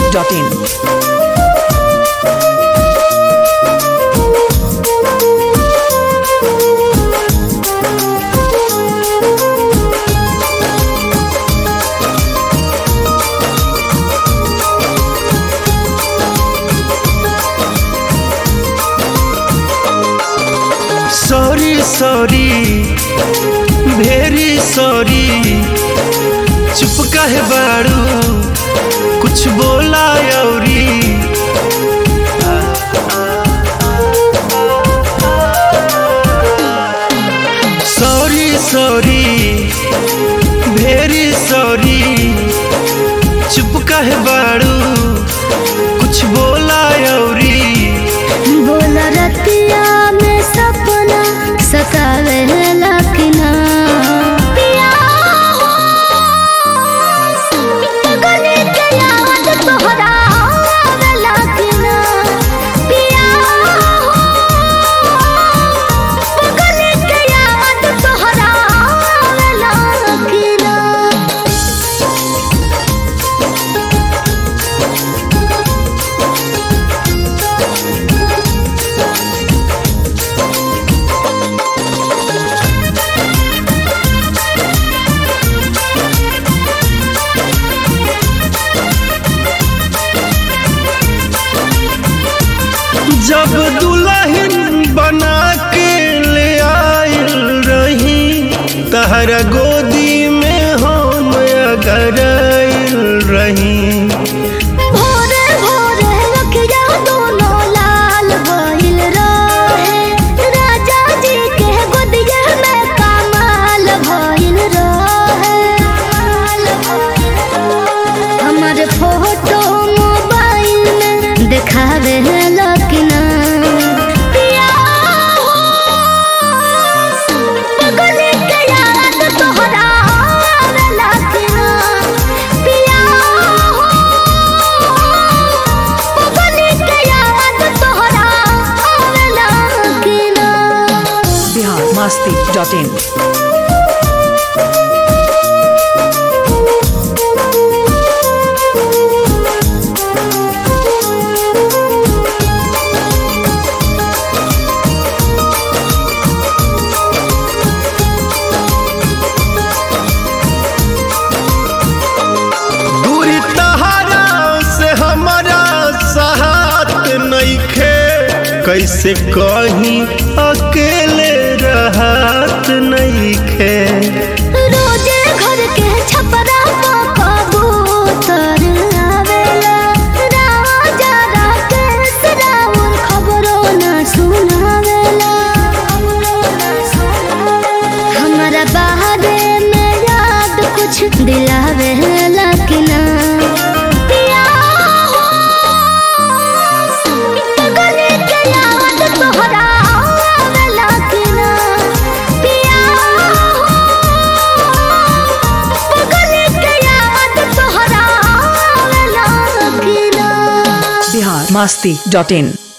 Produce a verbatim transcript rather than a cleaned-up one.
Dot in. Sorry sorry very sorry, चुप काहे बाड़ू कुछ बोला औरी। सॉरी सॉरी भेरी सॉरी, चुप काहे बाड़ू कुछ बोला औरी। बोला रतिया में सपना सतावे लखना पिया हो, गले के याद तोहरा आवे लखना पिया हो, गले के याद तोहरा आवे लखना। जब दुल्हन बना के ले आयल रही, तहरा गोदी में हम अगर आयल रही। भोरे भोरे रखिया दोनों लाल भइल रहे, राजा जी के गोदिया में कमाल भइल रहे। हमारे फोटो मोबाइल में देखावे लखना पिया हो, गले के याद तोहरा आवे लखना पिया हो, गले के याद तोहरा आवे लखना। Bihar Masti dot in. दूरी तहरा से हमारा साथ नइखे, कैसे कहीं अकेले रहत नइखे। रोजे घर के छपरा पर कबूतर आवेला, राजा राकेश राउर खबरों न सुनावेला। हमारा बाहरे में याद कुछ दिलावेला कि ना पिया हो, गले के याद तोहरा आवेला कि ना पिया हो, गले के याद तोहरा आवेला कि ना। बिहार मस्ती डॉट इन।